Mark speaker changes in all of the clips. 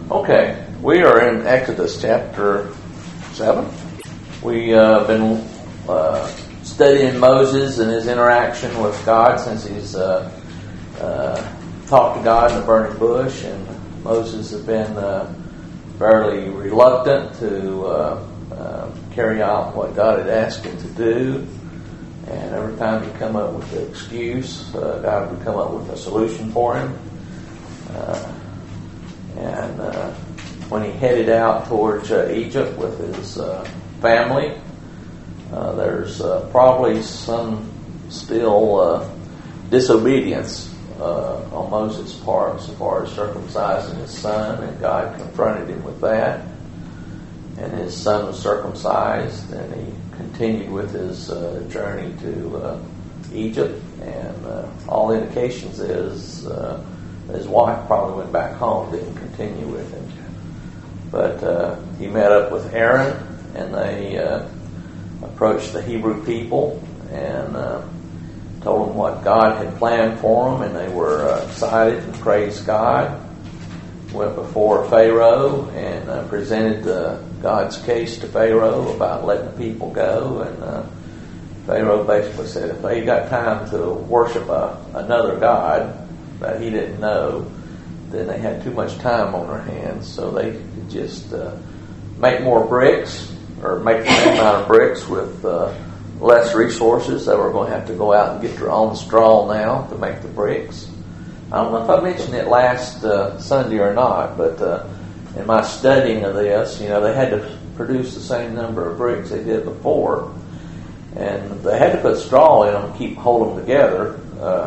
Speaker 1: Okay, we are in Exodus chapter 7. We have been studying Moses and his interaction with God since he's talked to God in the burning bush, and Moses has been fairly reluctant to carry out what God had asked him to do. And every time he'd come up with an excuse, God would come up with a solution for him. And when he headed out towards Egypt with his family, there's probably some still disobedience on Moses' part as far as circumcising his son, and God confronted him with that. And his son was circumcised, and he continued with his journey to Egypt. And all indications is his wife probably went back home, didn't continue with him. But he met up with Aaron, and they approached the Hebrew people and told them what God had planned for them, and they were excited and praised God. Went before Pharaoh and presented God's case to Pharaoh about letting the people go, and Pharaoh basically said if they got time to worship another god that he didn't know, then they had too much time on their hands, so they could just make more bricks, or make the same amount of bricks with less resources. They were going to have to go out and get their own straw now to make the bricks. I don't know if I mentioned it last Sunday or not, but in my studying of this, they had to produce the same number of bricks they did before, and they had to put straw in them to hold them together.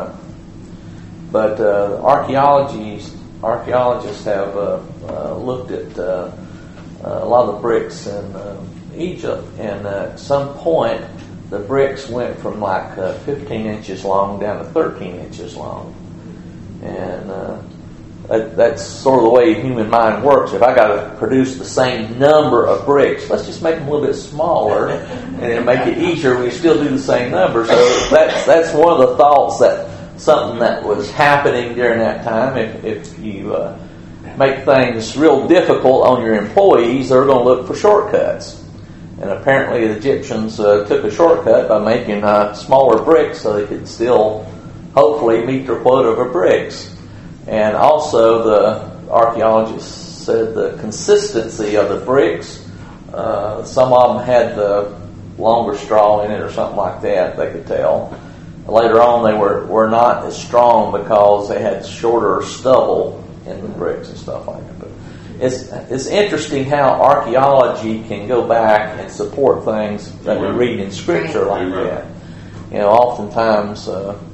Speaker 1: But archaeologists have looked at a lot of the bricks in Egypt, and at some point the bricks went from like 15 inches long down to 13 inches long. And that's sort of the way the human mind works. If I got to produce the same number of bricks, let's just make them a little bit smaller, and it'll make it easier. We still do the same number. So that's one of the thoughts, that something that was happening during that time. If you make things real difficult on your employees, they're going to look for shortcuts. And apparently the Egyptians took a shortcut by making smaller bricks so they could still hopefully meet their quota of bricks. And also the archaeologists said the consistency of the bricks, some of them had the longer straw in it or something like that, they could tell. Later on they were not as strong because they had shorter stubble in the bricks and stuff like that. But it's interesting how archaeology can go back and support things that we read in Scripture like that. Oftentimes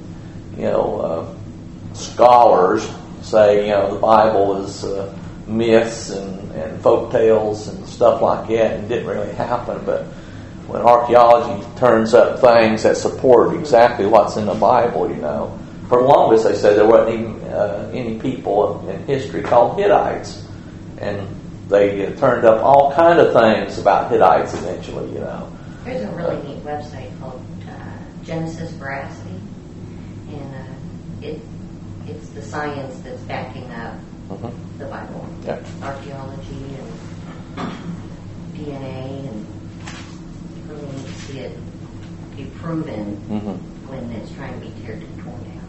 Speaker 1: scholars say, the Bible is myths and folk tales and stuff like that, and didn't really happen. But when archaeology turns up things that support exactly what's in the Bible, for the longest they said there wasn't even any people in history called Hittites, and they turned up all kind of things about Hittites eventually.
Speaker 2: There's a really neat website called Genesis Veracity. And it's the science that's backing up the Bible.
Speaker 1: Yeah.
Speaker 2: Archaeology and DNA, and you really need to see it be proven when it's trying to be torn down.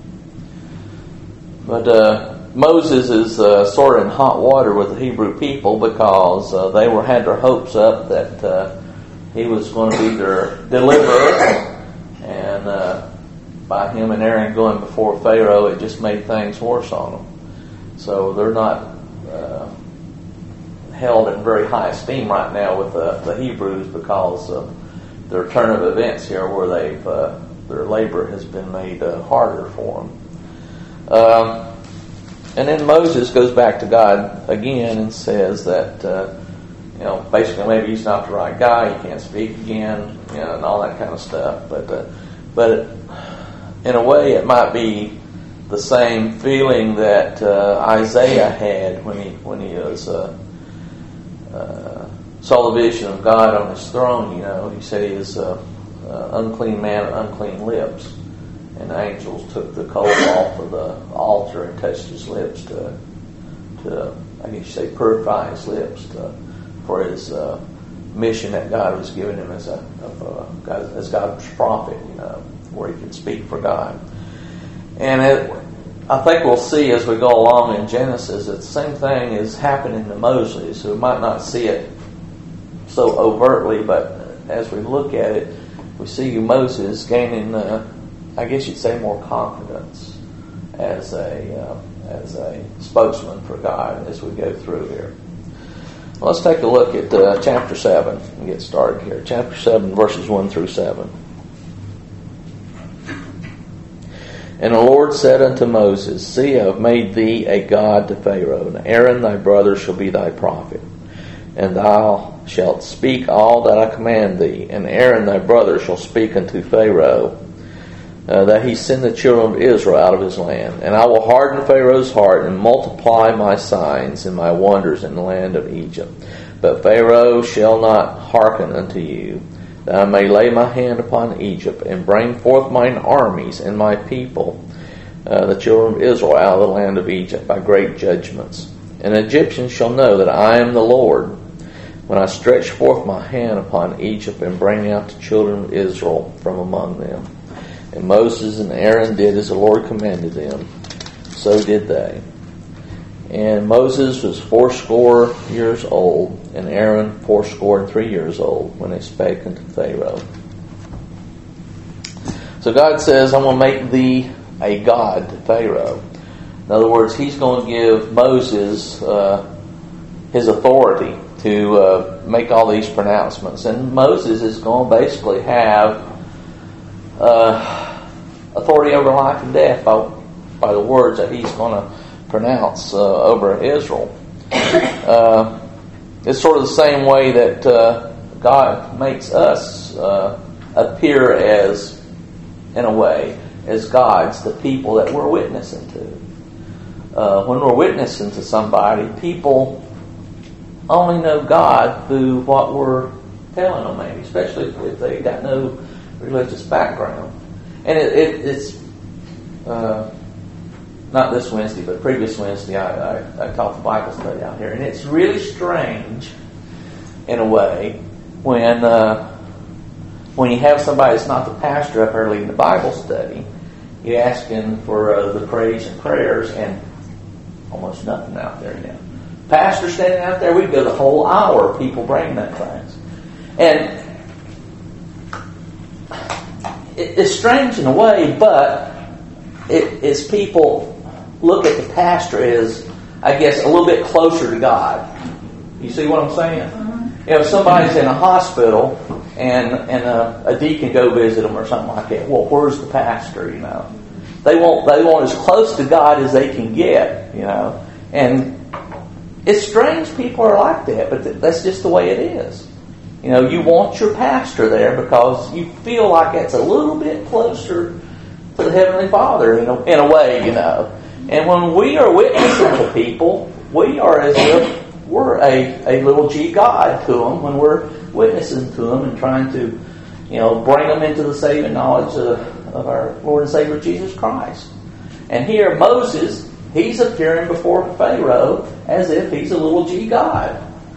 Speaker 1: But Moses is sort of in hot water with the Hebrew people because they had their hopes up that he was going to be their deliverer, and by him and Aaron going before Pharaoh, it just made things worse on them. So they're not held in very high esteem right now with the Hebrews because of their turn of events here, where their labor has been made harder for them. And then Moses goes back to God again and says that basically maybe he's not the right guy, he can't speak again, and all that kind of stuff. But in a way, it might be the same feeling that Isaiah had when he was saw the vision of God on his throne. He said he was unclean man with unclean lips, and the angels took the coal off of the altar and touched his lips to I guess you say, purify his lips for his mission that God was giving him as God's prophet, where he can speak for God. And I think we'll see as we go along in Genesis that the same thing is happening to Moses. We might not see it so overtly, but as we look at it, we see Moses gaining, I guess you'd say, more confidence as a spokesman for God as we go through here. Well, let's take a look at chapter 7 and get started here. Chapter 7, verses 1 through 7. And the Lord said unto Moses, See, I have made thee a god to Pharaoh, and Aaron thy brother shall be thy prophet. And thou shalt speak all that I command thee, and Aaron thy brother shall speak unto Pharaoh, that he send the children of Israel out of his land. And I will harden Pharaoh's heart, and multiply my signs and my wonders in the land of Egypt. But Pharaoh shall not hearken unto you, that I may lay my hand upon Egypt, and bring forth mine armies and my people, the children of Israel, out of the land of Egypt, by great judgments. And the Egyptians shall know that I am the Lord, when I stretch forth my hand upon Egypt, and bring out the children of Israel from among them. And Moses and Aaron did as the Lord commanded them. So did they. And Moses was 80 years old, and Aaron 83 years old, when they spake unto Pharaoh. So God says, I'm going to make thee a god to Pharaoh. In other words, he's going to give Moses his authority to make all these pronouncements. And Moses is going to basically have authority over life and death by the words that he's going to pronounce over Israel. It's sort of the same way that God makes us appear as, in a way, as gods, the people that we're witnessing to. When we're witnessing to somebody, people only know God through what we're telling them, maybe, especially if they got no religious background. And it's not this Wednesday, but previous Wednesday, I taught the Bible study out here, and it's really strange, in a way, when you have somebody that's not the pastor up there leading the Bible study, you're asking for the praise and prayers, and almost nothing out there now. Pastor standing out there, we'd go the whole hour, people bringing that things. And it's strange in a way, but it's people look at the pastor as, I guess, a little bit closer to God. You see what I'm saying? Mm-hmm. If somebody's in a hospital and a deacon go visit them or something like that, well, where's the pastor? They want as close to God as they can get. And it's strange people are like that, but that's just the way it is. You want your pastor there because you feel like it's a little bit closer to the Heavenly Father, in a way, And when we are witnessing to people, we are as if we're a little G God to them when we're witnessing to them and trying to, bring them into the saving knowledge of our Lord and Savior Jesus Christ. And here Moses, he's appearing before Pharaoh as if he's a little G God.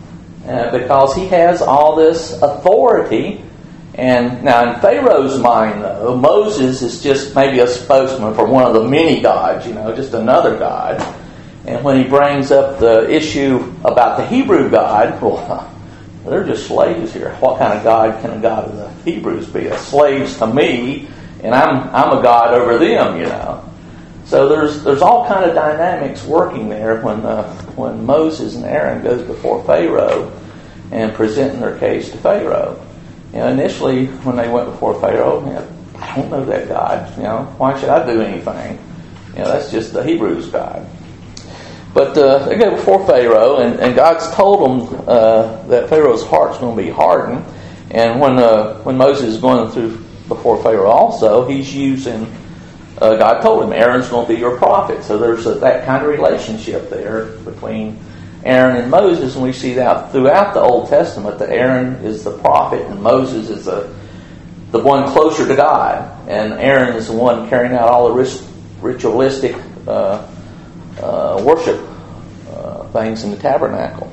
Speaker 1: Because he has all this authority. And now in Pharaoh's mind, though, Moses is just maybe a spokesman for one of the many gods, just another god. And when he brings up the issue about the Hebrew God, well, they're just slaves here. What kind of God can a God of the Hebrews be? They're slaves to me, and I'm a god over them, So there's all kind of dynamics working there when Moses and Aaron goes before Pharaoh and presenting their case to Pharaoh. Initially when they went before Pharaoh, I don't know that God. Why should I do anything? That's just the Hebrews' God. But they go before Pharaoh, and God's told them that Pharaoh's heart's going to be hardened. And when Moses is going through before Pharaoh, also he's using. God told him, Aaron's going to be your prophet. So there's that kind of relationship there between Aaron and Moses, and we see that throughout the Old Testament, that Aaron is the prophet and Moses is the one closer to God. And Aaron is the one carrying out all the ritualistic worship things in the tabernacle.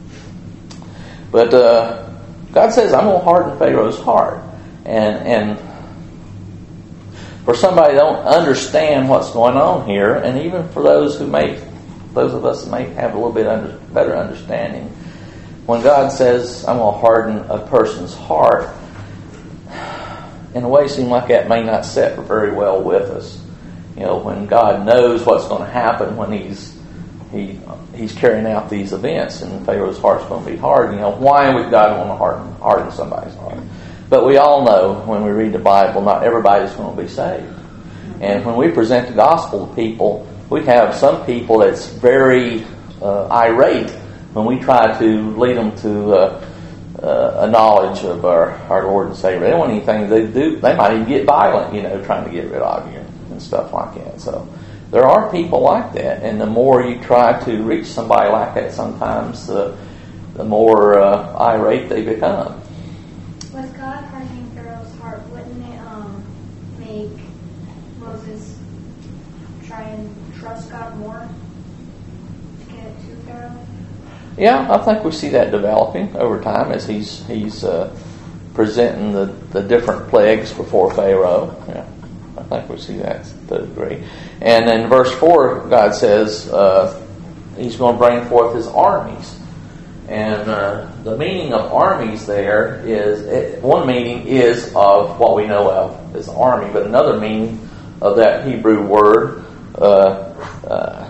Speaker 1: But God says, I'm going to harden Pharaoh's heart. And for somebody that don't understand what's going on here, and even for those of us that may have a little bit better understanding, when God says, I'm going to harden a person's heart, in a way it seems like that may not set very well with us. When God knows what's going to happen when He's carrying out these events, and Pharaoh's heart's going to be hard. Why would God want to harden somebody's heart? But we all know when we read the Bible, not everybody's going to be saved. And when we present the gospel to people, we have some people that's very irate when we try to lead them to a knowledge of our Lord and Savior. They don't want anything they do. They might even get violent, trying to get rid of you and stuff like that. So there are people like that, and the more you try to reach somebody like that, sometimes the more irate they become.
Speaker 3: With God hardening Pharaoh's heart, wouldn't it make Moses try and trust God more to get it to Pharaoh?
Speaker 1: Yeah, I think we see that developing over time as he's presenting the different plagues before Pharaoh. Yeah, I think we see that to a degree. And in verse 4, God says He's going to bring forth His armies. And the meaning of armies there is, one meaning is of what we know of as army, but another meaning of that Hebrew word, Zaba,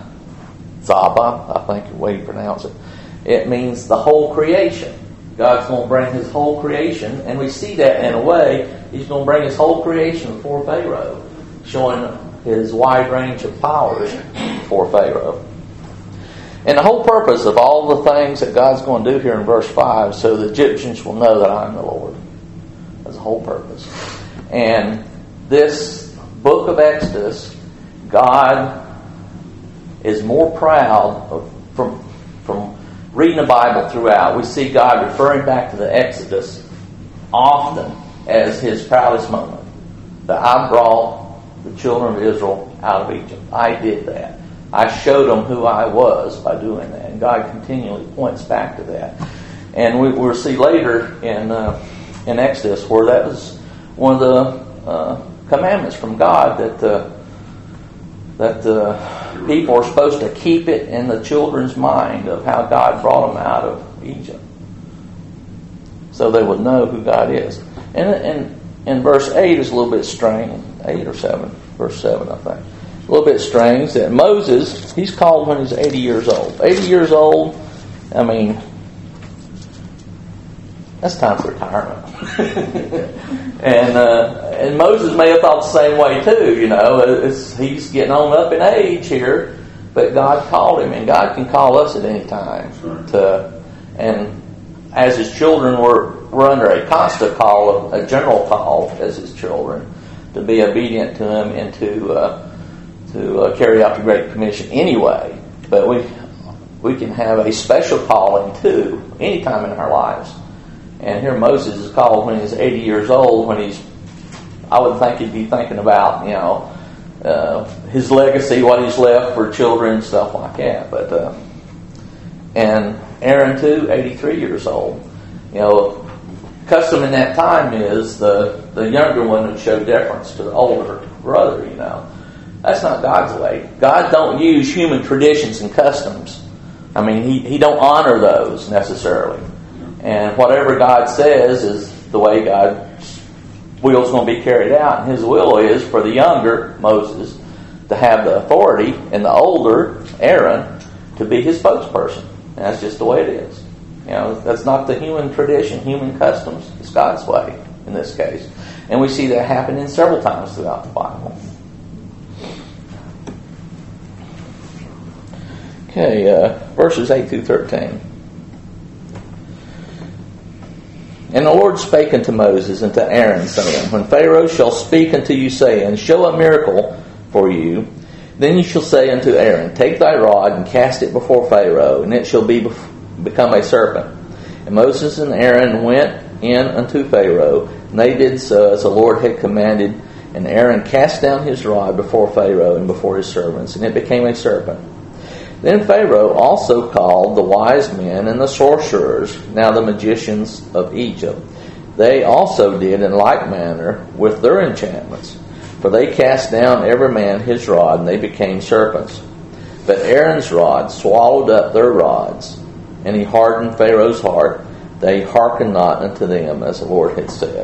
Speaker 1: I think the way you pronounce it, it means the whole creation. God's going to bring His whole creation, and we see that in a way, He's going to bring His whole creation before Pharaoh, showing His wide range of powers before Pharaoh. And the whole purpose of all the things that God's going to do here in verse 5, so the Egyptians will know that I'm the Lord. That's the whole purpose. And this book of Exodus, God is more proud of, from reading the Bible throughout. We see God referring back to the Exodus often as His proudest moment. That I brought the children of Israel out of Egypt. I did that. I showed them who I was by doing that. And God continually points back to that. And we'll see later in Exodus where that was one of the commandments from God that people are supposed to keep it in the children's mind of how God brought them out of Egypt. So they would know who God is. And verse 8 is a little bit strange. 8 or 7. Verse 7, I think. A little bit strange that Moses, he's called when he's 80 years old. 80 years old, I mean, that's time for retirement. And Moses may have thought the same way too, he's getting on up in age here, but God called him, and God can call us at any time. And as His children, we're under a constant call, a general call as His children, to be obedient to Him and to carry out the Great Commission anyway. But we can have a special calling too, anytime in our lives. And here Moses is called when he's 80 years old, I would think he'd be thinking about, his legacy, what he's left for children and stuff like that. But and Aaron too, 83 years old. Custom in that time is the younger one would show deference to the older brother, That's not God's way. God don't use human traditions and customs. I mean, He don't honor those necessarily. And whatever God says is the way God's will is going to be carried out. And His will is for the younger, Moses, to have the authority, and the older, Aaron, to be his spokesperson. And that's just the way it is. That's not the human tradition, human customs. It's God's way in this case. And we see that happening several times throughout the Bible. Okay, verses 8 through 13. And the Lord spake unto Moses and to Aaron, saying, When Pharaoh shall speak unto you, saying, Show a miracle for you, then you shall say unto Aaron, Take thy rod and cast it before Pharaoh, and it shall become a serpent. And Moses and Aaron went in unto Pharaoh, and they did so as the Lord had commanded. And Aaron cast down his rod before Pharaoh and before his servants, and it became a serpent. Then Pharaoh also called the wise men and the sorcerers, now the magicians of Egypt. They also did in like manner with their enchantments. For they cast down every man his rod, and they became serpents. But Aaron's rod swallowed up their rods, and he hardened Pharaoh's heart. They hearkened not unto them, as the Lord had said.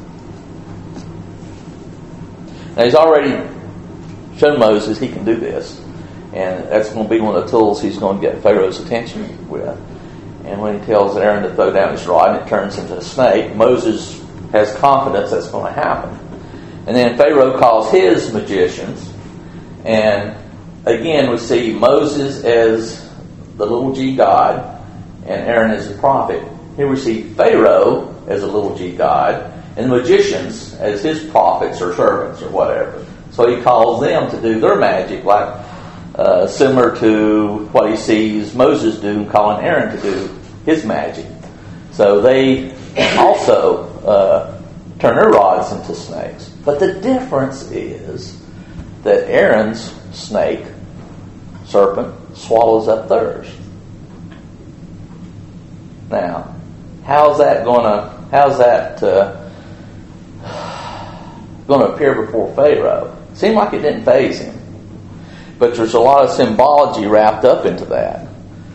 Speaker 1: Now he's already shown Moses he can do this. And that's going to be one of the tools he's going to get Pharaoh's attention with. And when he tells Aaron to throw down his rod and it turns into a snake, Moses has confidence that's going to happen. And then Pharaoh calls his magicians. And again, we see Moses as the little g god and Aaron as the prophet. Here we see Pharaoh as a little g god and the magicians as his prophets or servants or whatever. So he calls them to do their magic, like similar to what he sees Moses do, calling Aaron to do his magic. So they also turn their rods into snakes. But the difference is that Aaron's snake, serpent, swallows up theirs. Now, how's that going to appear before Pharaoh? Seemed like it didn't faze him. But there's a lot of symbology wrapped up into that.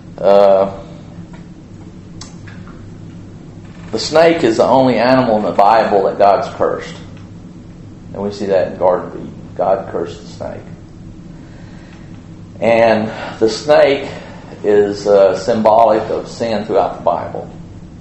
Speaker 1: The snake is the only animal in the Bible that God's cursed. And we see that in Garden of Eden. God cursed the snake. And the snake is symbolic of sin throughout the Bible.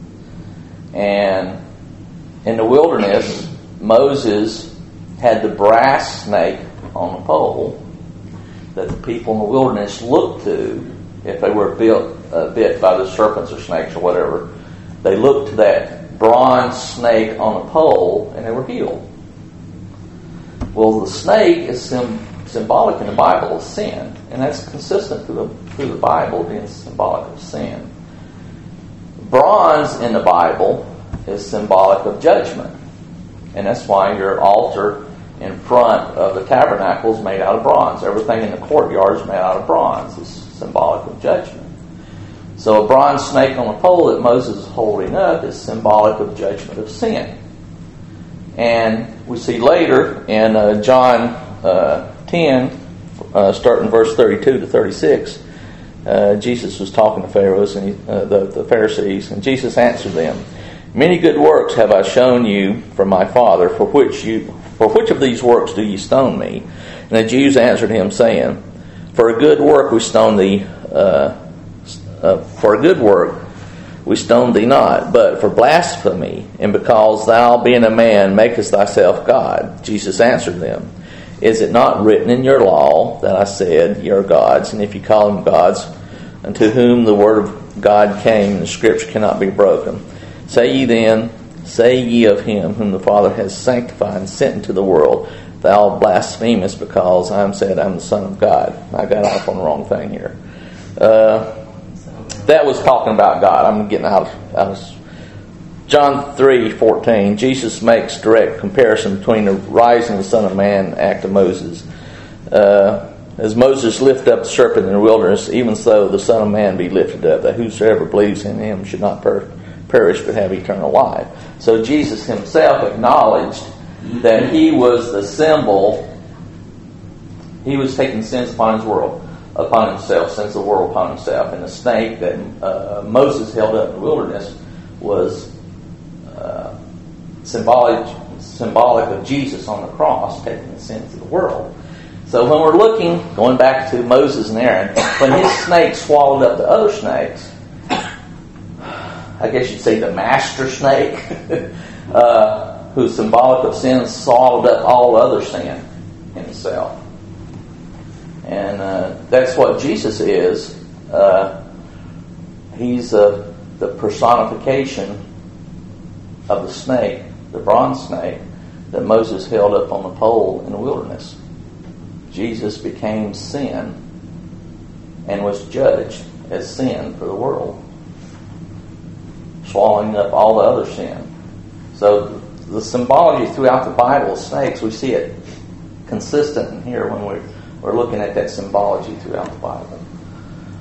Speaker 1: And in the wilderness, Moses had the brass snake on the pole that the people in the wilderness looked to if they were bit by the serpents or snakes or whatever. They looked to that bronze snake on a pole and they were healed. Well, the snake is symbolic in the Bible of sin, and that's consistent through the Bible being symbolic of sin. Bronze in the Bible is symbolic of judgment, and that's why your altar in front of the tabernacle is made out of bronze. Everything in the courtyard is made out of bronze. It's symbolic of judgment. So a bronze snake on a pole that Moses is holding up is symbolic of judgment of sin. And we see later in John 10, starting verse 32 to 36, Jesus was talking to Pharaohs and the Pharisees, and Jesus answered them, "Many good works have I shown you from my Father. For which of these works do ye stone me?" And the Jews answered him, saying, For a good work we stone thee. For a good work we stone thee not, but for blasphemy, and because thou, being a man, makest thyself God. Jesus answered them, Is it not written in your law that I said, Ye are gods, and if you call them gods, unto whom the word of God came, and the scripture cannot be broken? Say ye of him whom the Father has sanctified and sent into the world, Thou blasphemest, because I am said I am the Son of God. I got off on the wrong thing here. That was talking about God. I'm getting out of John 3:14. Jesus makes direct comparison between the rising of the Son of Man and the act of Moses. As Moses lifted up the serpent in the wilderness, even so the Son of Man be lifted up, that whosoever believes in him should not perish but have eternal life. So Jesus himself acknowledged that he was the symbol. He was taking sins upon himself, sins of the world upon himself. And the snake that Moses held up in the wilderness was symbolic of Jesus on the cross taking the sins of the world. So when we're looking, going back to Moses and Aaron, when his snake swallowed up the other snakes, I guess you'd say the master snake, who's symbolic of sin, swallowed up all other sin in himself. And that's what Jesus is. He's the personification of the snake, the bronze snake, that Moses held up on the pole in the wilderness. Jesus became sin and was judged as sin for the world, swallowing up all the other sin. So the symbology throughout the Bible of snakes, we see it consistent in here when we're looking at that symbology throughout the Bible.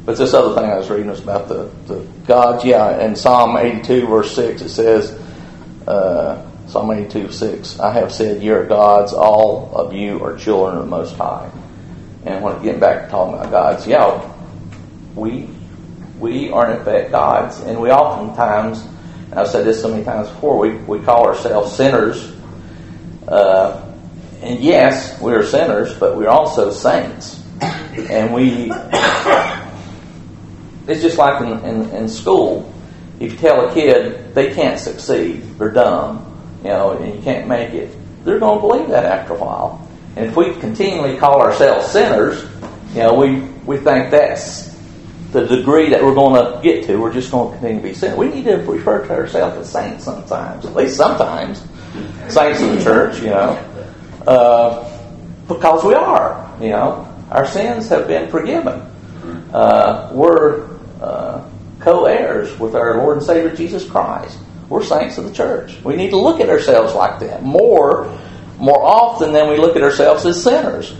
Speaker 1: But this other thing I was reading was about the gods. Yeah, in Psalm 82, verse 6, it says, Psalm 82, 6, I have said, ye are gods, all of you are children of the Most High. And when getting back to talking about gods, yeah, we are in effect gods. And we oftentimes, and I've said this so many times before, we call ourselves sinners. And yes, we are sinners, but we're also saints. And it's just like in school. If you tell a kid they can't succeed, they're dumb, and you can't make it, they're going to believe that after a while. And if we continually call ourselves sinners, we think that's the degree that we're going to get to. We're just going to continue to be sinners. We need to refer to ourselves as saints sometimes, at least sometimes. Saints of the church, because we are, our sins have been forgiven. We're co-heirs with our Lord and Savior Jesus Christ. We're saints of the church. We need to look at ourselves like that more often than we look at ourselves as sinners.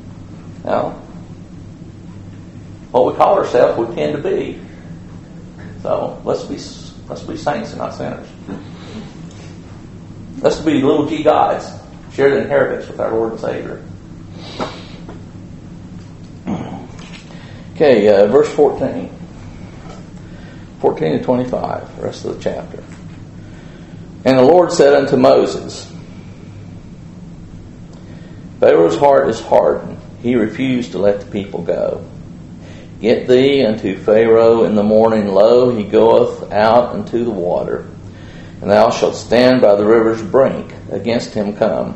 Speaker 1: What we call ourselves, we tend to be. So let's be saints and not sinners. Let's be little g gods. Share the inheritance with our Lord and Savior. Okay, verse 14. 14 to 25, the rest of the chapter. And the Lord said unto Moses, Pharaoh's heart is hardened. He refused to let the people go. Get thee unto Pharaoh in the morning, lo, he goeth out into the water. And thou shalt stand by the river's brink, against him come.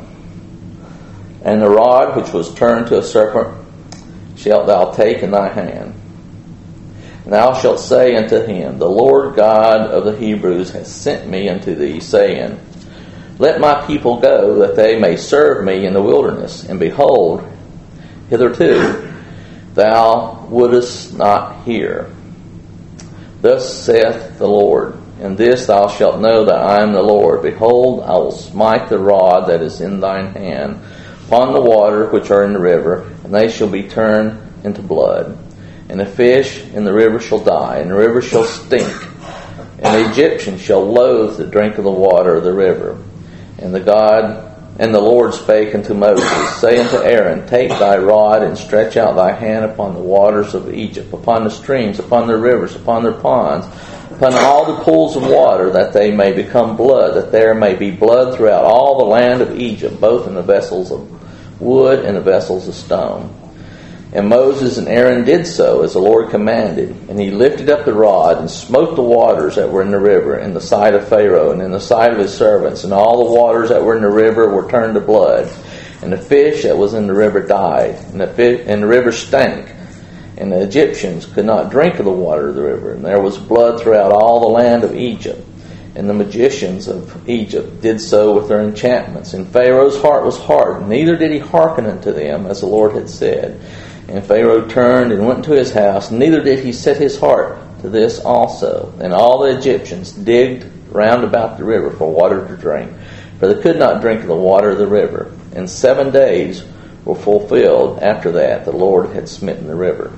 Speaker 1: And the rod which was turned to a serpent shalt thou take in thy hand. And thou shalt say unto him, The Lord God of the Hebrews hath sent me unto thee, saying, Let my people go, that they may serve me in the wilderness. And behold, hitherto thou wouldest not hear. Thus saith the Lord, In this thou shalt know that I am the Lord. Behold, I will smite the rod that is in thine hand upon the water which are in the river, and they shall be turned into blood. And the fish in the river shall die, and the river shall stink, and the Egyptians shall loathe to drink of the water of the river. And the Lord spake unto Moses, Say unto Aaron, Take thy rod, and stretch out thy hand upon the waters of Egypt, upon the streams, upon the rivers, upon their ponds, upon all the pools of water, that they may become blood, that there may be blood throughout all the land of Egypt, both in the vessels of wood and the vessels of stone. And Moses and Aaron did so, as the Lord commanded. And he lifted up the rod, and smote the waters that were in the river, in the sight of Pharaoh, and in the sight of his servants. And all the waters that were in the river were turned to blood. And the fish that was in the river died, and the river stank. And the Egyptians could not drink of the water of the river. And there was blood throughout all the land of Egypt. And the magicians of Egypt did so with their enchantments. And Pharaoh's heart was hardened, neither did he hearken unto them, as the Lord had said. And Pharaoh turned and went into his house, neither did he set his heart to this also. And all the Egyptians digged round about the river for water to drink, for they could not drink of the water of the river. And 7 days were fulfilled after that the Lord had smitten the river.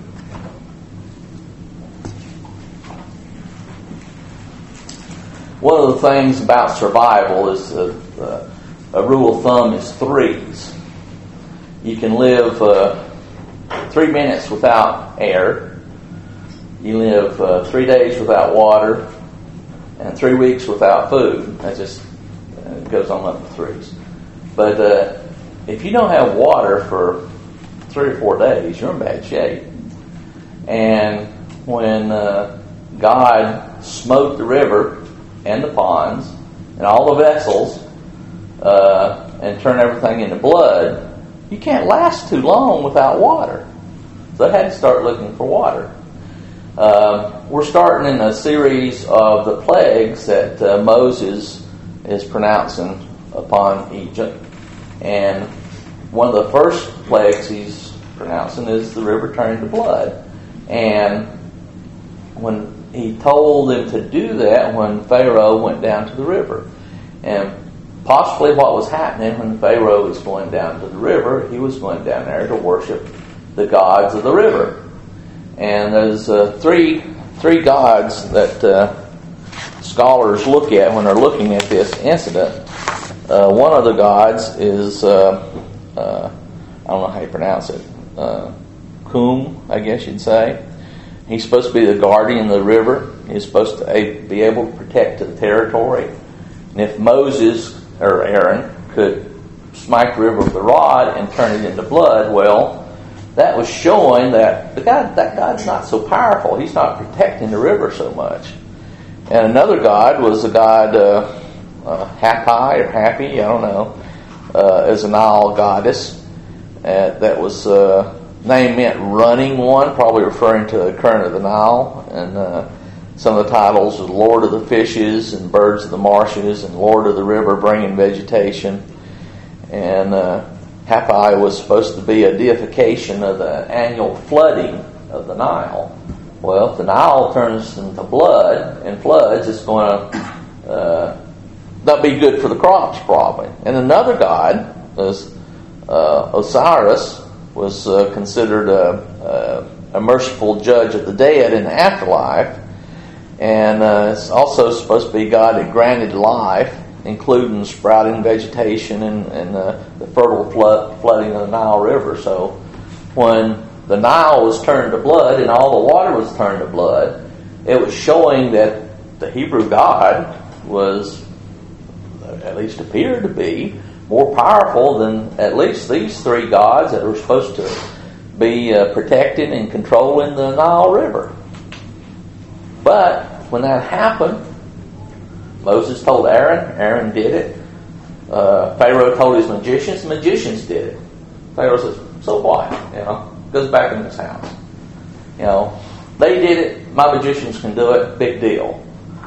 Speaker 1: One of the things about survival is a rule of thumb is threes. You can live 3 minutes without air. You live 3 days without water, and 3 weeks without food. That just goes on up to threes. But if you don't have water for 3 or 4 days, you're in bad shape. And when God smote the river and the ponds and all the vessels and turned everything into blood, you can't last too long without water. So they had to start looking for water. We're starting in a series of the plagues that Moses is pronouncing upon Egypt. And one of the first plagues he's pronouncing is the river turning to blood. And when he told them to do that, when Pharaoh went down to the river. And possibly what was happening when Pharaoh was going down to the river, he was going down there to worship the gods of the river. And there's three gods that scholars look at when they're looking at this incident. One of the gods is, I don't know how you pronounce it, Kum, I guess you'd say. He's supposed to be the guardian of the river. He's supposed to be able to protect the territory. And if Moses or Aaron could smite the river with a rod and turn it into blood, well, that was showing that that God's not so powerful. He's not protecting the river so much. And another god was the god Happy or Happy, I don't know, as a Nile goddess. That was name meant running one, probably referring to the current of the Nile. And some of the titles was Lord of the Fishes and Birds of the Marshes and Lord of the River bringing vegetation. And Happy was supposed to be a deification of the annual flooding of the Nile. Well, if the Nile turns into blood and floods, it's going to not be good for the crops, probably. And another god was Osiris, was considered a merciful judge of the dead in the afterlife. And it's also supposed to be God that granted life, including sprouting vegetation and the fertile flooding of the Nile River. So when the Nile was turned to blood and all the water was turned to blood, it was showing that the Hebrew God was, at least appeared to be, more powerful than at least these three gods that were supposed to be protecting and controlling the Nile River. But when that happened, Moses told Aaron did it. Pharaoh told his magicians did it. Pharaoh says, so what? Goes back in his house. They did it, my magicians can do it, big deal.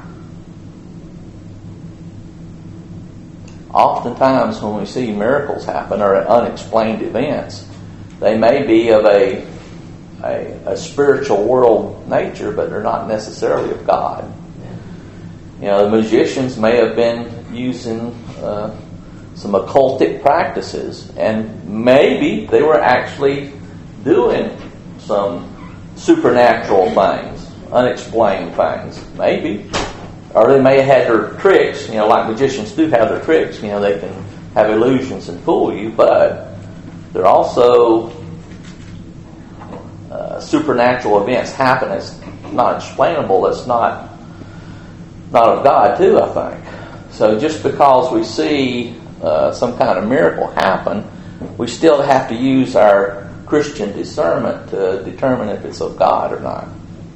Speaker 1: Oftentimes when we see miracles happen or unexplained events, they may be of a spiritual world nature, but they're not necessarily of God. The magicians may have been using some occultic practices, and maybe they were actually doing some supernatural things, unexplained things, maybe. Or they may have had their tricks, like magicians do have their tricks. They can have illusions and fool you, but they're also supernatural events happen. It's not explainable. It's not of God too, I think. So just because we see some kind of miracle happen, we still have to use our Christian discernment to determine if it's of God or not.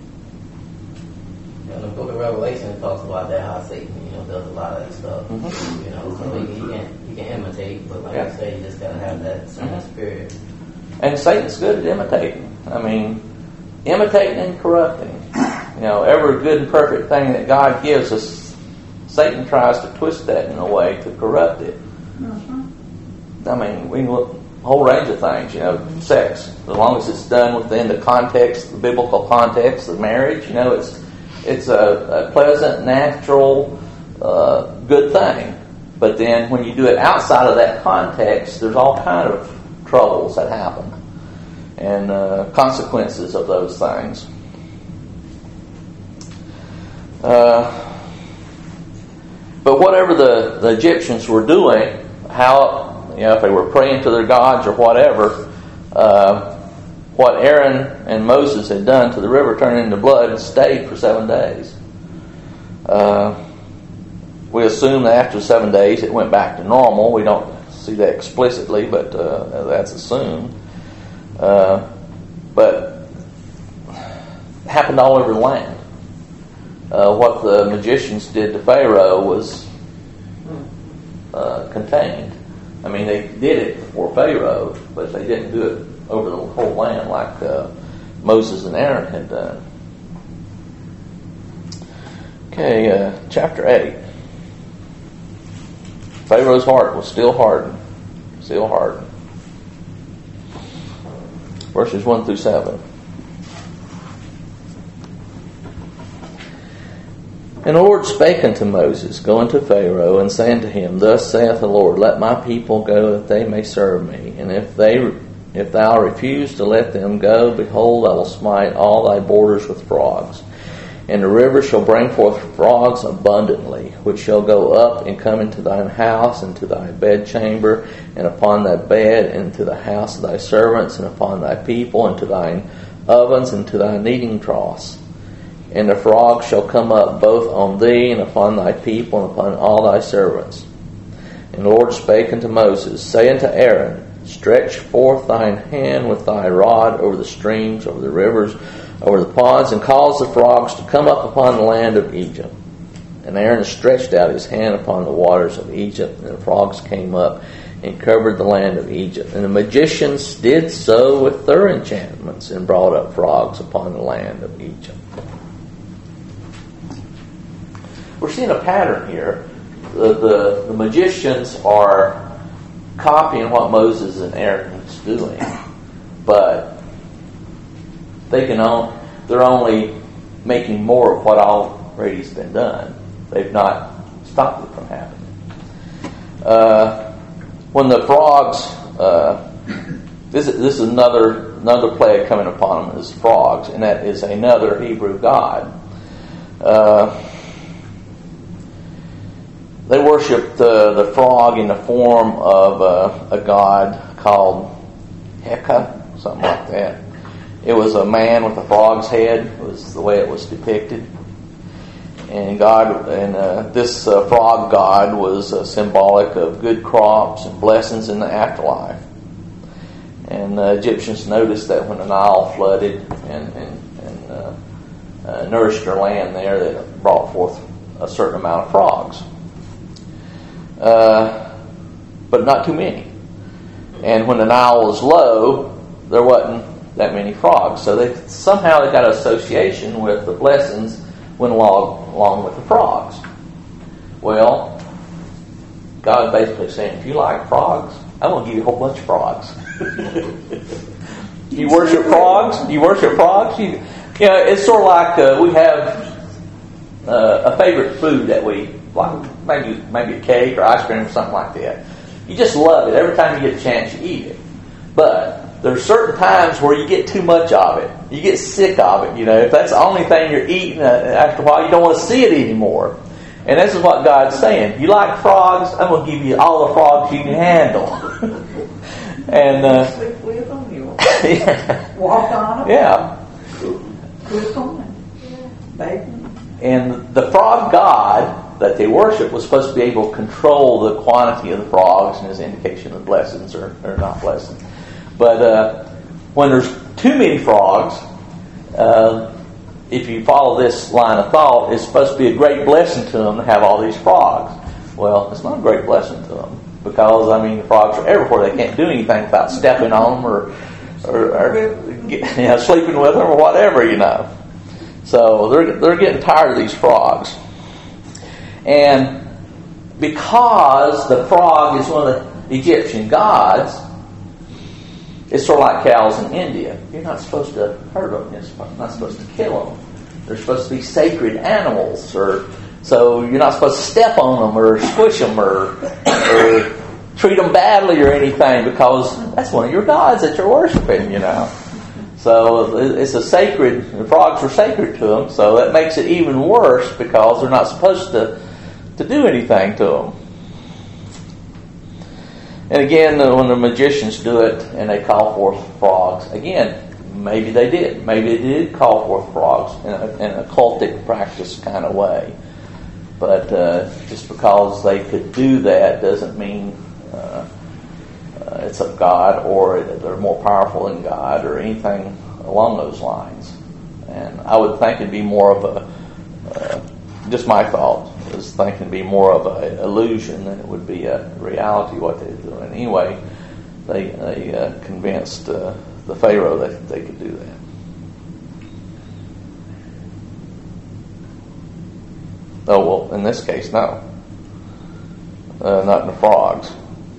Speaker 4: The book of Revelation talks about that, how Satan, does a lot of that stuff. Mm-hmm. So he can imitate, but like I say, you just gotta have that certain spirit.
Speaker 1: And Satan's good at imitating. Imitating and corrupting. Every good and perfect thing that God gives us, Satan tries to twist that in a way to corrupt it. Mm-hmm. We can look a whole range of things. Sex, as long as it's done within the context, the biblical context of marriage, it's a pleasant, natural, good thing. But then when you do it outside of that context, there's all kind of troubles that happen and consequences of those things. But whatever the Egyptians were doing, if they were praying to their gods or whatever, what Aaron and Moses had done to the river turning into blood stayed for 7 days. We assume that after 7 days it went back to normal. We don't see that explicitly, but that's assumed. But it happened all over the land. What the magicians did to Pharaoh was contained. They did it for Pharaoh, but they didn't do it over the whole land like Moses and Aaron had done. Okay, chapter 8. Pharaoh's heart was still hardened. Verses 1 through 7. And the Lord spake unto Moses, Go unto Pharaoh, and say unto him, Thus saith the Lord, Let my people go, that they may serve me. And If thou refuse to let them go, behold, I will smite all thy borders with frogs. And the river shall bring forth frogs abundantly, which shall go up and come into thine house, and to thy bedchamber, and upon thy bed, and to the house of thy servants, and upon thy people, and to thine ovens, and to thy kneading troughs. And the frogs shall come up both on thee, and upon thy people, and upon all thy servants. And the Lord spake unto Moses, say unto Aaron, stretch forth thine hand with thy rod over the streams, over the rivers, over the ponds, and cause the frogs to come up upon the land of Egypt. And Aaron stretched out his hand upon the waters of Egypt, and the frogs came up and covered the land of Egypt. And the magicians did so with their enchantments, and brought up frogs upon the land of Egypt. We're seeing a pattern here. The magicians are copying what Moses and Aaron is doing, but they're only making more of what already has been done. They've not stopped it from happening. When the frogs, this is another plague coming upon them, is frogs, and that is another Hebrew god. They worshipped the frog in the form of a god called Heka, something like that. It was a man with a frog's head, was the way it was depicted. And this frog god was symbolic of good crops and blessings in the afterlife. And the Egyptians noticed that when the Nile flooded and nourished their land there, that it brought forth a certain amount of frogs. But not too many. And when the Nile was low, there wasn't that many frogs. So they got an association with the blessings went along with the frogs. Well, God is basically saying, if you like frogs, I'm going to give you a whole bunch of frogs. You worship frogs? You worship frogs? It's sort of like we have a favorite food that we like, maybe a cake or ice cream or something like that. You just love it. Every time you get a chance, you eat it. But there's certain times where you get too much of it. You get sick of it. If that's the only thing you're eating, after a while you don't want to see it anymore. And this is what God's saying. You like frogs? I'm going to give you all the frogs you can handle. And
Speaker 5: sleep with them. You
Speaker 1: yeah.
Speaker 5: walk on them.
Speaker 1: Yeah.
Speaker 5: Cook them and bake them.
Speaker 1: And the frog god that they worship was supposed to be able to control the quantity of the frogs and his indication of blessings or not blessings. But when there's too many frogs, if you follow this line of thought, it's supposed to be a great blessing to them to have all these frogs. Well, it's not a great blessing to them because, the frogs are everywhere. They can't do anything without stepping on them or sleeping with them or whatever, So they're getting tired of these frogs. And because the frog is one of the Egyptian gods, it's sort of like cows in India. You're not supposed to hurt them. You're not supposed to kill them. They're supposed to be sacred animals. So you're not supposed to step on them or squish them or treat them badly or anything because that's one of your gods that you're worshiping, So it's a sacred, the frogs are sacred to them, so that makes it even worse because they're not supposed to do anything to them. And again, when the magicians do it and they call forth frogs, again, maybe they did. Maybe they did call forth frogs in a cultic practice kind of way. But just because they could do that doesn't mean it's of God or they're more powerful than God or anything along those lines. And I would think it'd be more of just my thought is thinking it'd be more of an illusion than it would be a reality what they're doing. Anyway, they convinced the Pharaoh that they could do that. Oh, well, in this case, no. Not in the frogs.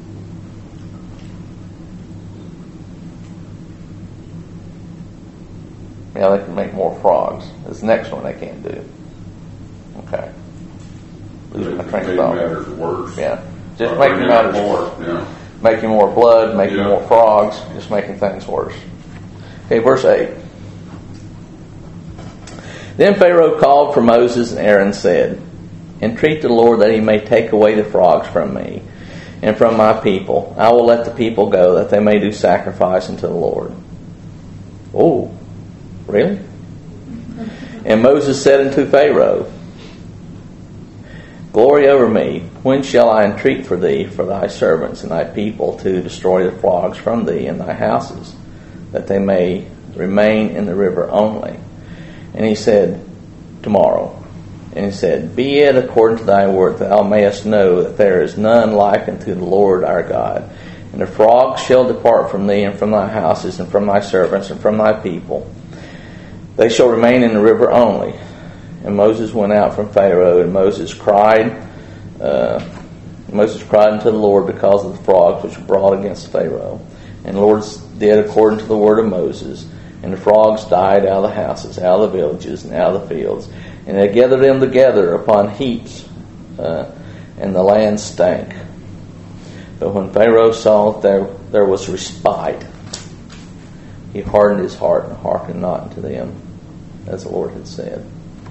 Speaker 1: Yeah, they can make more frogs. This next one they can't do. Okay. Losing my train of thought.
Speaker 6: Matters worse.
Speaker 1: Yeah. Just making matters worse.
Speaker 6: Yeah.
Speaker 1: making more blood, making more frogs, just making things worse. Okay, verse 8. Then Pharaoh called for Moses, and Aaron said, "Entreat the Lord that he may take away the frogs from me and from my people. I will let the people go, that they may do sacrifice unto the Lord." Oh, really? And Moses said unto Pharaoh, "Glory over me, when shall I entreat for thee, for thy servants and thy people, to destroy the frogs from thee and thy houses, that they may remain in the river only?" And he said, "Tomorrow." And he said, "Be it according to thy word, that thou mayest know that there is none like unto the Lord our God. And the frogs shall depart from thee, and from thy houses, and from thy servants, and from thy people. They shall remain in the river only." And Moses went out from Pharaoh, and Moses cried unto the Lord because of the frogs which were brought against Pharaoh. And the Lord did according to the word of Moses. And the frogs died out of the houses, out of the villages, and out of the fields. And they gathered them together upon heaps, and the land stank. But when Pharaoh saw that there was respite, he hardened his heart and hearkened not unto them, as the Lord had said.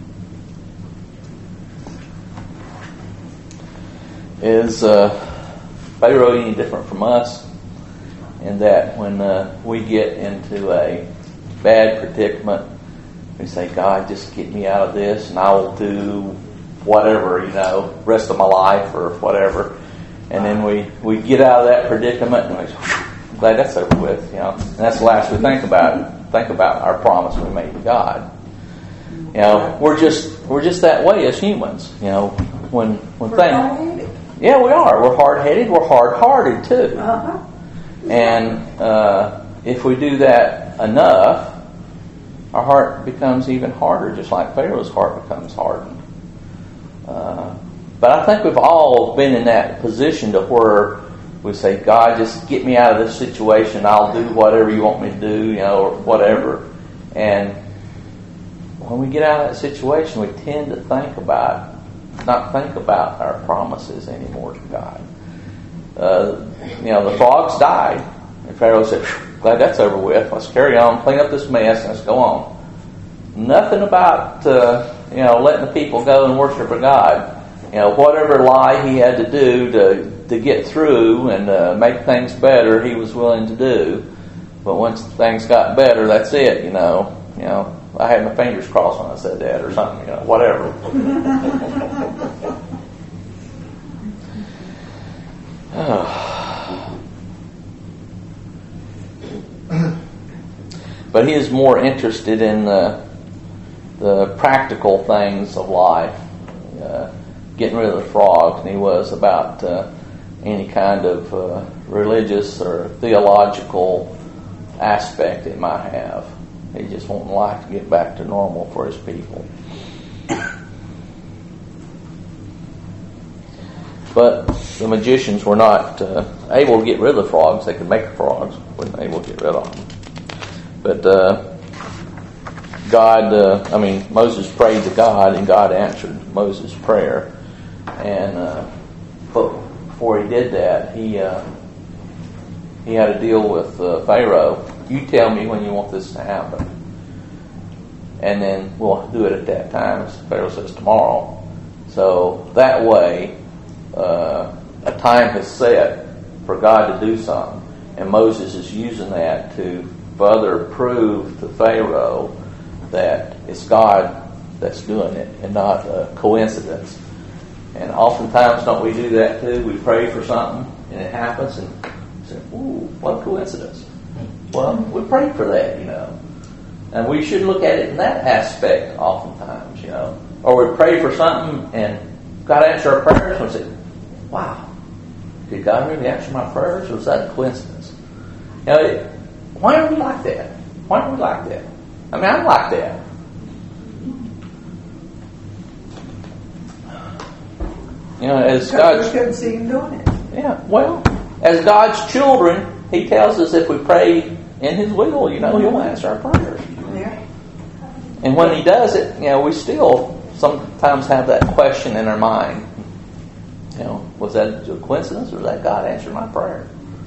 Speaker 1: Is Pharaoh any different from us in that when we get into a bad predicament, we say, "God, just get me out of this and I will do whatever, rest of my life," or whatever. And then we get out of that predicament and we say, "I'm glad that's over with," And that's the last we think about our promise we made to God. We're just that way as humans. When things, yeah, we are. We're hard-headed. We're hard-hearted too.
Speaker 5: Uh-huh.
Speaker 1: And if we do that enough, our heart becomes even harder, just like Pharaoh's heart becomes hardened. But I think we've all been in that position to where we say, "God, just get me out of this situation. I'll do whatever you want me to do," or whatever. And when we get out of that situation, we tend to not think about our promises anymore to God. The frogs died, and Pharaoh said, "Glad that's over with. Let's carry on, clean up this mess, and let's go on." Nothing about letting the people go and worship a God. Whatever lie he had to do to get through and make things better, he was willing to do. But once things got better, that's it. I had my fingers crossed when I said that, or something. Whatever. But he is more interested in the practical things of life, getting rid of the frogs, than he was about any kind of religious or theological aspect it might have. He just wanted life to get back to normal for his people. But the magicians were not able to get rid of the frogs. They could make the frogs, weren't able to get rid of them. But Moses prayed to God, and God answered Moses' prayer. And but before he did that, he had to deal with Pharaoh. "You tell me when you want this to happen, and then we'll do it at that time." Pharaoh says, "Tomorrow." So that way, a time has set for God to do something, and Moses is using that to further prove to Pharaoh that it's God that's doing it and not a coincidence. And oftentimes, don't we do that too? We pray for something and it happens, and we say, "Ooh, what coincidence." Well, we prayed for that, And we should look at it in that aspect oftentimes, Or we pray for something and God answered our prayers, and we say, "Wow, did God really answer my prayers, or was that a coincidence?" Why are we like that? Why are we like that? I'm like that. As God's,
Speaker 5: we couldn't see him doing it.
Speaker 1: Yeah, well, as God's children, He tells us if we pray in His will, He'll answer our prayers.
Speaker 5: Yeah.
Speaker 1: And when He does it, we still sometimes have that question in our mind. Was that a coincidence, or was that God answered my prayer?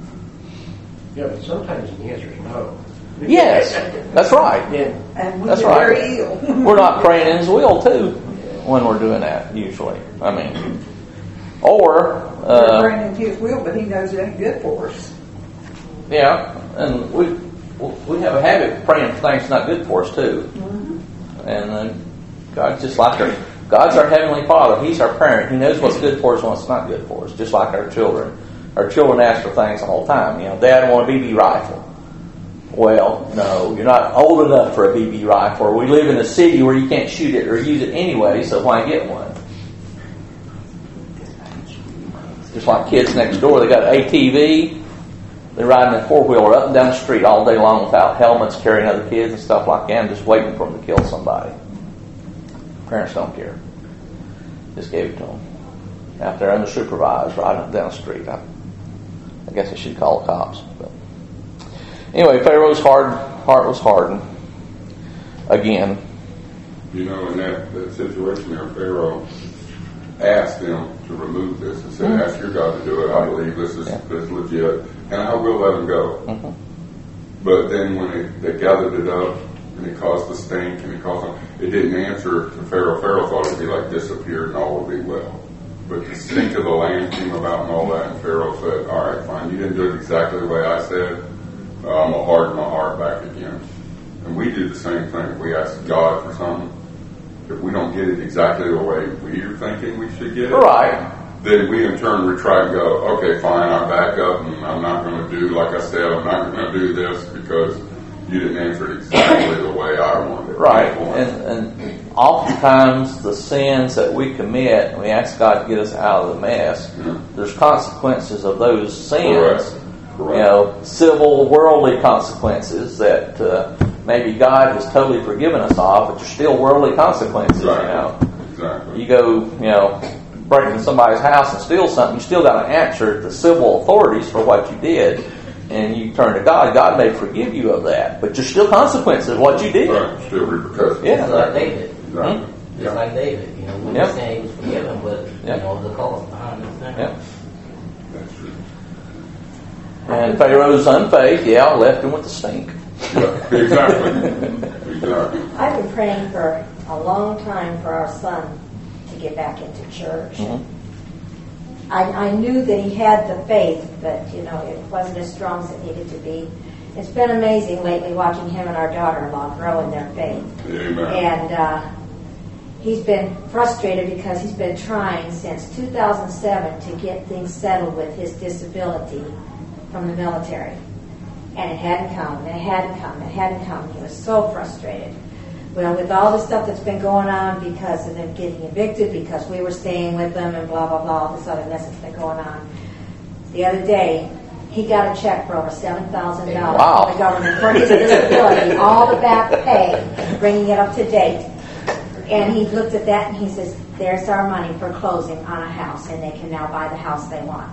Speaker 6: Yeah, but sometimes the answer is no.
Speaker 1: Yes, that's right.
Speaker 5: And we
Speaker 1: That's
Speaker 5: get
Speaker 1: right.
Speaker 5: very ill.
Speaker 1: We're not praying in His will too when we're doing that. Usually, I mean, or
Speaker 5: We're praying in His will, but He knows it ain't good for us.
Speaker 1: yeah, and we have a habit of praying for things not good for us too. Mm-hmm. And God's just like our God's our Heavenly Father. He's our parent. He knows what's good for us and what's not good for us. Just like our children. Our children ask for things the whole time. You know, Dad, I want a BB rifle. Well, no, you're not old enough for a BB rifle. Or we live in a city where you can't shoot it or use it anyway, so why get one? Just like kids next door, they got an ATV. They're riding a four-wheeler up and down the street all day long without helmets, carrying other kids and stuff like that, and just waiting for them to kill somebody. Parents don't care. Just gave it to them. Out there unsupervised, riding up down the street. I guess I should call the cops. But anyway, Pharaoh's heart was hardened. Again.
Speaker 7: You know, in that situation there, Pharaoh asked them to remove this and said, ask your God to do it. I believe this is legit, and I will let him go. Mm-hmm. But then when they gathered it up, and it caused the stink, and it didn't answer to Pharaoh. Pharaoh thought it would be like disappeared and all would be well. But the stink of the land came about and all that, and Pharaoh said, all right, fine, you didn't do it exactly the way I said. I'm going to harden my heart back again. And we do the same thing. If we ask God for something, if we don't get it exactly the way we're thinking we should get it,
Speaker 1: right,
Speaker 7: then we in turn retract and go, okay, fine, I back up, and I'm not going to do, like I said, I'm not going to do this because you didn't answer it exactly the way I wanted it.
Speaker 1: Right, and oftentimes the sins that we commit, we ask God to get us out of the mess. There's consequences of those sins. Correct. You know, civil, worldly consequences that maybe God has totally forgiven us of, but there's still worldly consequences. Right. You know,
Speaker 7: exactly.
Speaker 1: You go, break into somebody's house and steal something, you still got to answer the civil authorities for what you did. And you turn to God, God may forgive you of that, but there's still consequences of what you did.
Speaker 7: Right, still repercussions.
Speaker 1: Yeah.
Speaker 4: Just like David.
Speaker 7: Exactly.
Speaker 4: Just like David. You know, we were saying he was forgiven, but the cause behind it.
Speaker 1: Yeah.
Speaker 7: That's true.
Speaker 1: And Pharaoh's unfaith, left him with the stink.
Speaker 7: Yeah, exactly. Exactly.
Speaker 8: I've been praying for a long time for our son to get back into church.
Speaker 1: Mm-hmm.
Speaker 8: I knew that he had the faith, but, it wasn't as strong as it needed to be. It's been amazing lately watching him and our daughter-in-law grow in their faith.
Speaker 7: Amen.
Speaker 8: And he's been frustrated because he's been trying since 2007 to get things settled with his disability from the military. And it hadn't come, and it hadn't come, and it hadn't come. He was so frustrated. Well, with all the stuff that's been going on because of them getting evicted, because we were staying with them, and blah, blah, blah, all this other mess that's been going on. The other day, he got a check for over $7,000 from the government for his disability, all the back pay, bringing it up to date. And he looked at that and he says, there's our money for closing on a house, and they can now buy the house they want.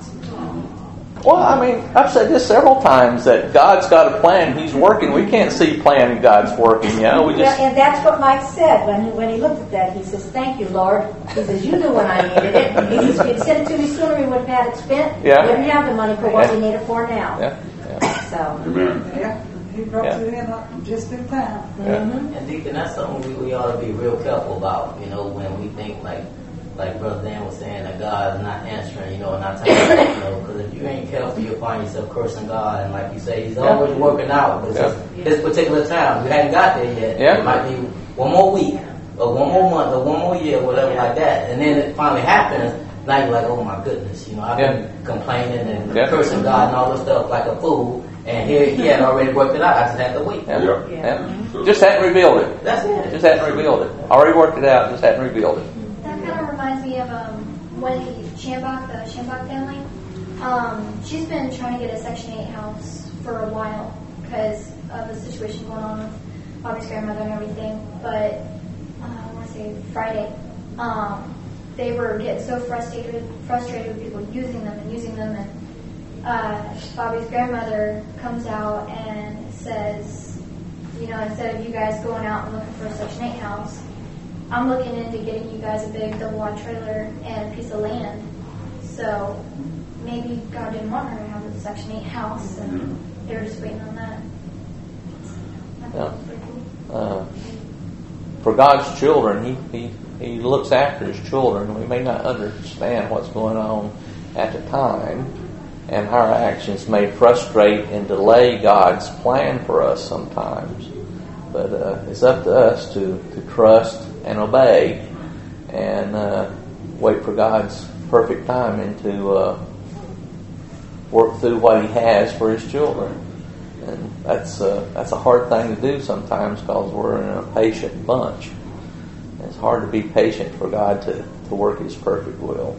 Speaker 1: Well, I mean, I've said this several times that God's got a plan. He's working. We can't see plan God's working. We just.
Speaker 8: And that's what Mike said when he looked at that. He says, "Thank you, Lord." He says, "You knew when I needed it." He says, "If you'd sent it to me sooner, we would have had it spent.
Speaker 1: Yeah.
Speaker 8: We didn't have the money for what we need it for now."
Speaker 1: Yeah.
Speaker 8: So.
Speaker 7: Amen.
Speaker 5: Yeah, he brought it in up just in time.
Speaker 8: Mm-hmm.
Speaker 4: And Deacon, that's something we ought to be real careful about. When we think like Brother Dan was saying, that God is not answering, not telling because if you ain't careful, you'll find yourself cursing God. And like you say, He's always working out. But this particular time, you hadn't got there yet.
Speaker 1: Yeah.
Speaker 4: It might be one more week, or one more month, or one more year, whatever like that. And then it finally happens. Now you're like, oh my goodness, I've been complaining and cursing God and all this stuff like a fool. And here he had already worked it out. I just had to wait.
Speaker 1: Just hadn't revealed it.
Speaker 4: That's it.
Speaker 1: Just hadn't revealed it. Already worked it out. Just hadn't revealed it.
Speaker 3: That kind of reminds me of Wendy Shambach, the Shambach family. She's been trying to get a Section 8 house for a while because of the situation going on with Bobby's grandmother and everything. But I want to say Friday, they were getting so frustrated with people using them. And Bobby's grandmother comes out and says, instead of you guys going out and looking for a Section 8 house, I'm looking into getting you guys a big double-wide trailer and a piece of land. So maybe God didn't want her to have a Section 8 house, and They're just waiting on that.
Speaker 1: For God's children, He looks after His children. We may not understand what's going on at the time, and our actions may frustrate and delay God's plan for us sometimes. But it's up to us to trust and obey and wait for God's perfect timing to work through what He has for His children. And that's a hard thing to do sometimes because we're in a patient bunch. It's hard to be patient for God to work His perfect will.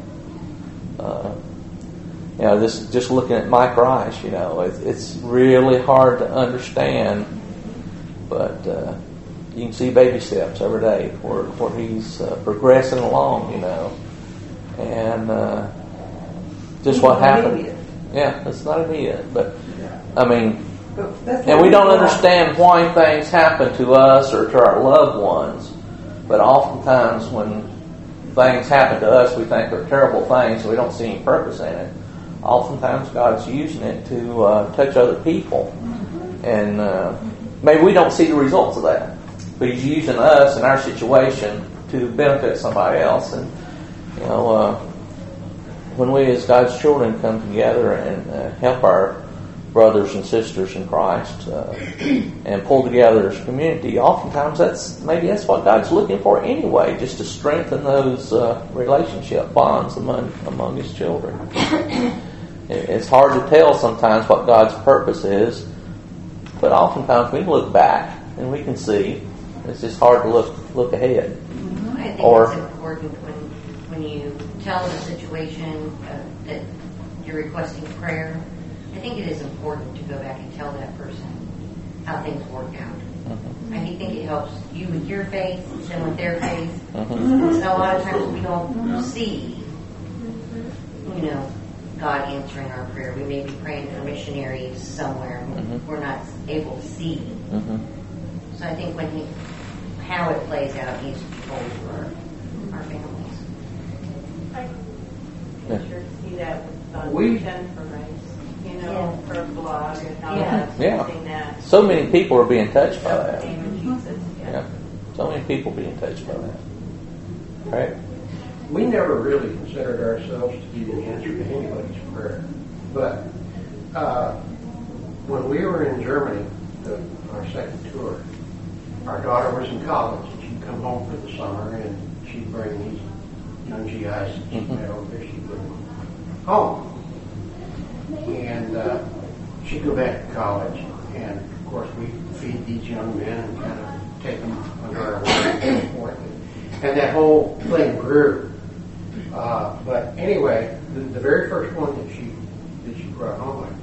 Speaker 1: Just looking at Mike Rice, it's really hard to understand, but you can see baby steps every day where he's progressing along, and just what happened.
Speaker 5: Immediate.
Speaker 1: Yeah, it's not immediate, but I mean.
Speaker 5: That's
Speaker 1: And we don't understand why things happen to us or to our loved ones. But oftentimes when things happen to us, we think they're terrible things, so we don't see any purpose in it. Oftentimes God's using it to touch other people. And maybe we don't see the results of that. But He's using us in our situation to benefit somebody else. And, when we as God's children come together and help our brothers and sisters in Christ and pull together as a community, oftentimes that's what God's looking for anyway, just to strengthen those relationship bonds among His children. It's hard to tell sometimes what God's purpose is, but oftentimes we can look back and we can see. It's just hard to look ahead.
Speaker 2: I think
Speaker 1: Or-
Speaker 2: it's important when you tell them a situation that you're requesting prayer. I think it is important to go back and tell that person how things work out.
Speaker 1: Mm-hmm.
Speaker 2: I think it helps you with your faith, them with their faith.
Speaker 1: Mm-hmm.
Speaker 2: So a lot of times we don't see, God answering our prayer. We may be praying for missionaries somewhere we're not able to see.
Speaker 1: Mm-hmm.
Speaker 2: So I think how it plays out needs to be told to our families.
Speaker 1: Yeah.
Speaker 9: Sure to see that on
Speaker 6: We-
Speaker 9: Jennifer Rice,
Speaker 2: Yeah.
Speaker 9: her blog and how
Speaker 2: Yeah.
Speaker 9: that's
Speaker 1: Yeah.
Speaker 9: something that
Speaker 1: So many people are being touched by that.
Speaker 9: name of Jesus.
Speaker 1: Yeah. So many people being touched by that. Right?
Speaker 6: We never really considered ourselves to be the answer to anybody's prayer. But when we were in Germany, our second tour, our daughter was in college, and she'd come home for the summer, and she'd bring these young GIs that she met over there, she'd bring them home. And she'd go back to college, and of course we feed these young men and kind of take them under our wing and so forth. And that whole thing grew. But anyway, the very first one that she brought home like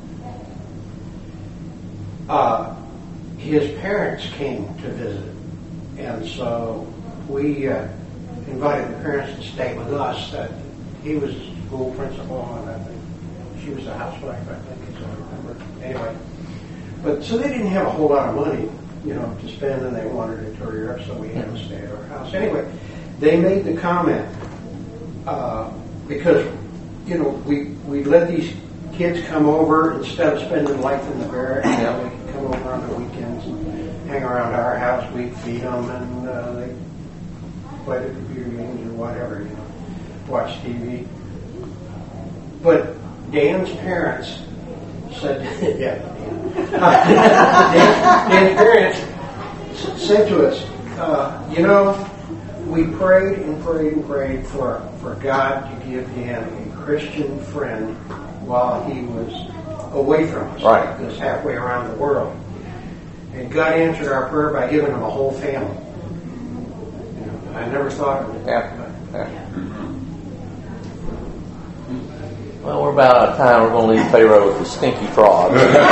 Speaker 6: that, his parents came to visit, and so we invited the parents to stay with us. He was a school principal, and I think she was a housewife, I think, as I remember. Anyway, but so they didn't have a whole lot of money, to spend, and they wanted to tour Europe, so we had to stay at our house. Anyway, they made the comment because we let these kids come over instead of spending life in the barracks. They could come over on the weekends and hang around our house. We'd feed them, and they play the computer games or whatever, watch TV. But Dan's parents said, Dan's parents said to us, we prayed and prayed and prayed for God to give Dan a Christian friend while he was away from us,
Speaker 1: Right.
Speaker 6: like this halfway around the world. And God answered our prayer by giving him a whole family. I never thought of it.
Speaker 1: Yeah. Well, we're about out of time. We're going to leave Pharaoh with the stinky frog.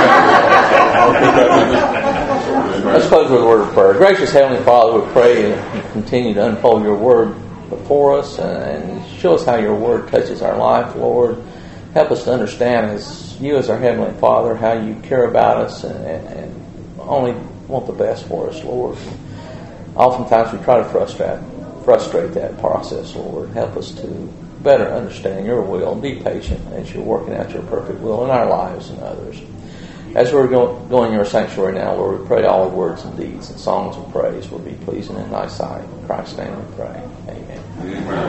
Speaker 1: Let's close with a word of prayer. Gracious Heavenly Father, we pray and you continue to unfold your word before us and show us how your word touches our life, Lord. Help us to understand as you as our Heavenly Father, how you care about us and only want the best for us, Lord. Oftentimes we try to frustrate that process, Lord. Help us to better understand your will and be patient as you're working out your perfect will in our lives and others. As we're going in your sanctuary now, where we pray all our words and deeds and songs of praise will be pleasing in thy sight. In Christ's name we pray. Amen.
Speaker 7: Amen.